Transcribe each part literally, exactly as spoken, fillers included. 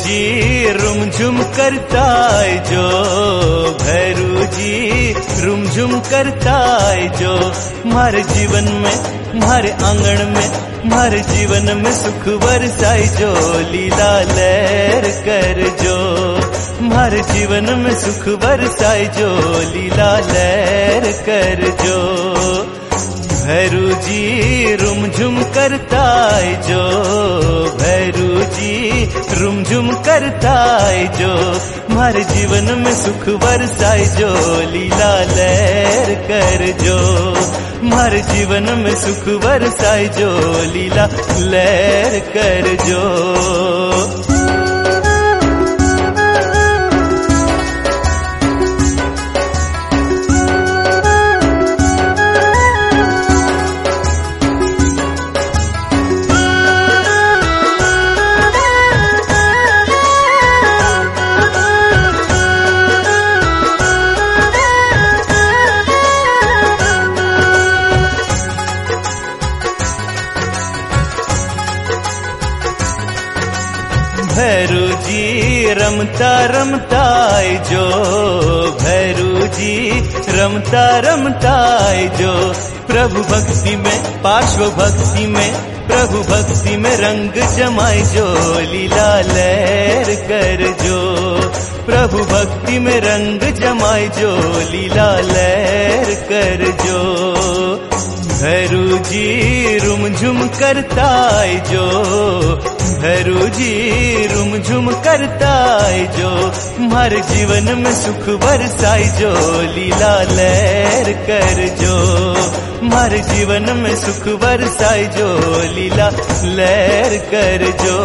जी रुमझुम करता है जो, भैरू जी रुमझुम करता है जो, मारे जीवन में मारे आंगन में मारे जीवन में सुख बरसाई जो, लीला लहर कर जो, मारे जीवन में सुख बरसाई जो, लीला लहर कर जो। भैरू जी रुमझुम करता है जो, भैरू जी रुमझुम करता है जो, मारे जीवन में सुख बरसाई जो, लीला लहर कर जो, मारे जीवन में सुख बरसाई जो, लीला लहर कर जो। भैरू जी रमता रमता है जो, भैरू जी रमता रमता है जो, प्रभु भक्ति में पार्श्व भक्ति में प्रभु भक्ति में रंग जमाए जो, लीला लहर कर जो, प्रभु भक्ति में रंग जमाए जो, लीला लहर कर जो। भैरू जी रुमझुम करता है जो, भैरू जी रुमझुम करता है जो, मारे जीवन में सुख बरसाई जो, लीला लहर कर जो, मारे जीवन में सुख बरसाई जो, लीला लहर कर जो।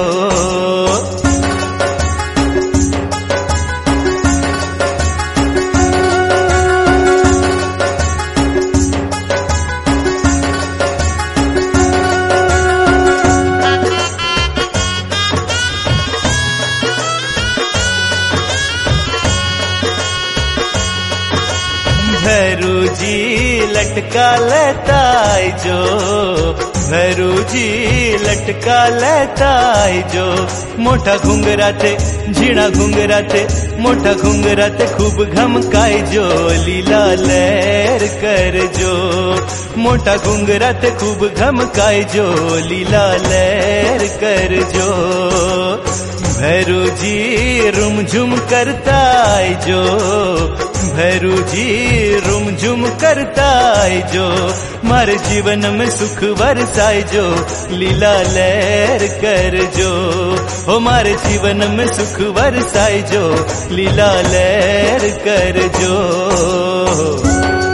भैरू जी लटका लेता है जो, भैरू जी लटका लेता है जो, मोटा घुंघरा थे झीणा घुंघरा थे मोटा घुंघरा थे खूब घमकाए जो, लीला लहर कर जो, मोटा घुंघरा थे खूब घमकाए जो, लीला लहर कर जो। भैरू जी रुमझुम करता है जो, भैरू जी रुमझुम करता है जो, मारे जीवन में सुख बरसाए जो, लीला लहर कर जो, हो मारे जीवन में सुख बरसाए जो, लीला लहर कर जो।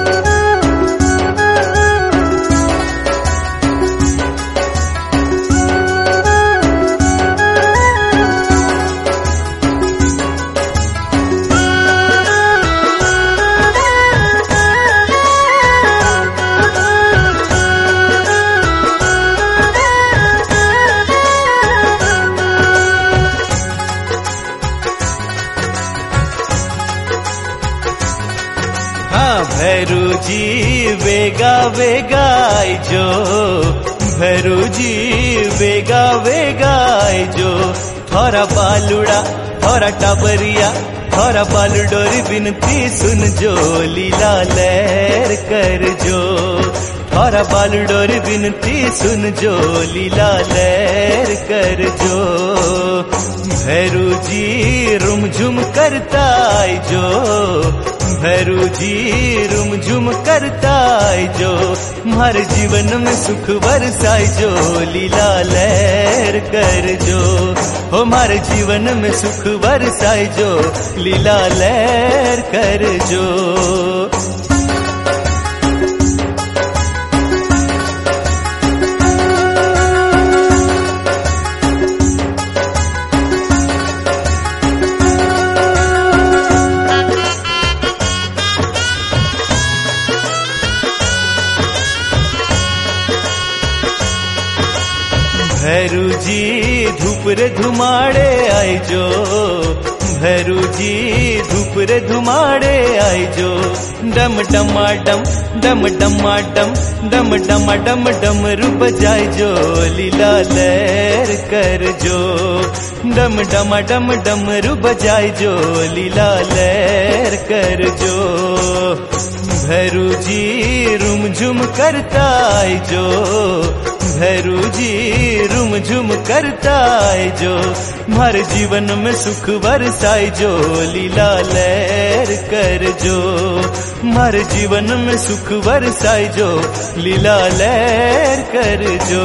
भैरू जी वेगा वेगा आई जो, भैरू जी वेगा वेगा आई जो, थोड़ा बालुड़ा थोड़ा टाबरिया थोड़ा बालू डोरी बिनती सुन जो, लीला लहर कर जो, थोड़ा बालू डोरी बिनती सुन जो, लीला लहर कर जो। भैरू जी रुमझुम करता है जो, भैरू जी रुमझुम करता है जो, मारे जीवन में सुख बरसाए जो, लीला लहर कर जो, हो मारे जीवन में सुख बरसाए जो, लीला लहर कर जो। भैरू जी धूप रे धुमाड़े आई जो, भैरू जी धूप रे धुमाड़े आई जो, डम डमा डम डम डमा डम डम डमा डम डम रूप जाय जो, लीला लहर कर जो, डम डमा डम डमरू बजाई जो लीला लहर कर जो भैरू जी रुम झुम करता आई जो भैरू जी रुम झुम करता आई जो मारे जीवन में सुख बरसाई जो लीला लहर कर जो मारे जीवन में सुख बरसाई जो लीला लहर कर जो।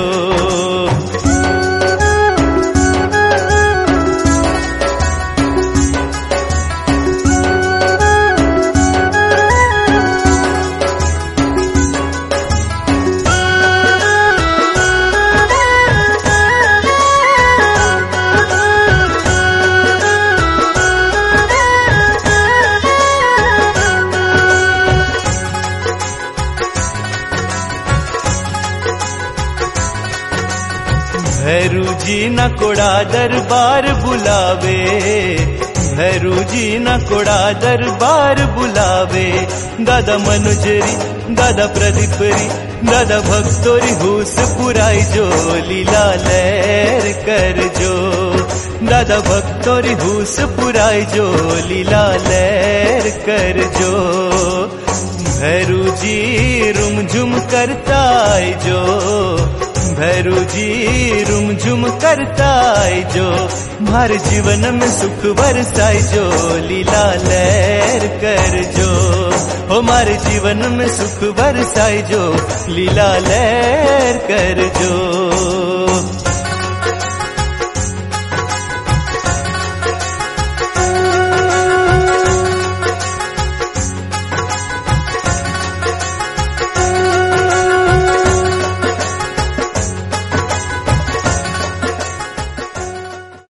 भैरू जी न कोड़ा दरबार बुलावे भैरू जी न कोड़ा दरबार बुलावे दादा मनुजरी दादा प्रदीपरी दादा भक्तोरी हुस पुराई जो लीला लहर कर जो दादा भक्तोरी हुस पुराई जो लीला लहर कर जो भैरू जी रुम झुम करता आई जो भैरू जी रुम झुम करता आई जो मारे जीवन में सुख बरसाई जो लीला लहर कर जो हो मारे जीवन में सुख बरसाई जो लीला लहर कर जो।